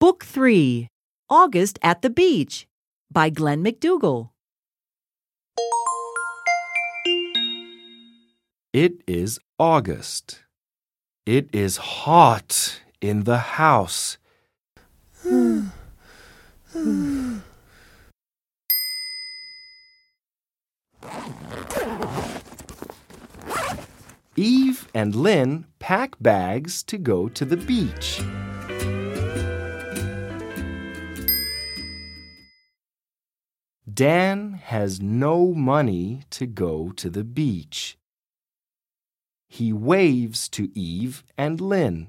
Book 3, August at the Beach by Glenn McDougall. It is August. It is hot in the house. Eve and Lynn pack bags to go to the beach. Dan has no money to go to the beach. He waves to Eve and Lynn.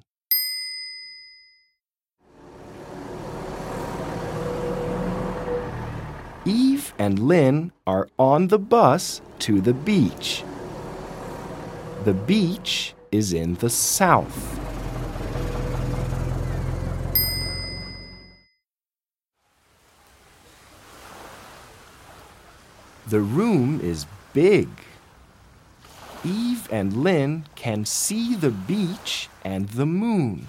Eve and Lynn are on the bus to the beach. The beach is in the south. The room is big. Eve and Lynn can see the beach and the moon.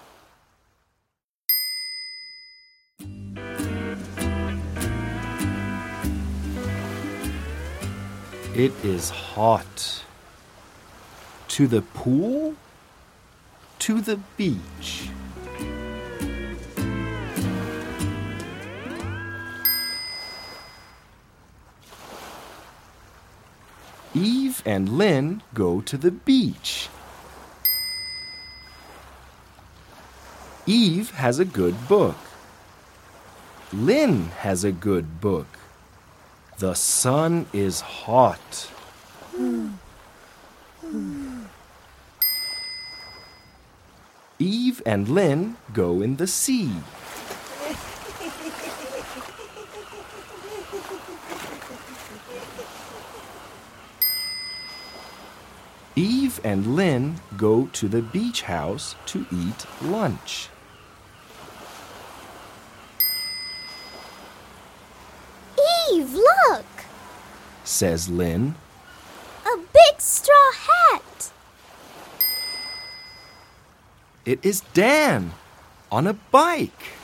It is hot. To the pool? To the beach? Eve and Lynn go to the beach. Eve has a good book. Lynn has a good book. The sun is hot. Eve and Lynn go in the sea. Eve and Lynn go to the beach house to eat lunch. Eve, look! Says Lynn. A big straw hat! It is Dan on a bike.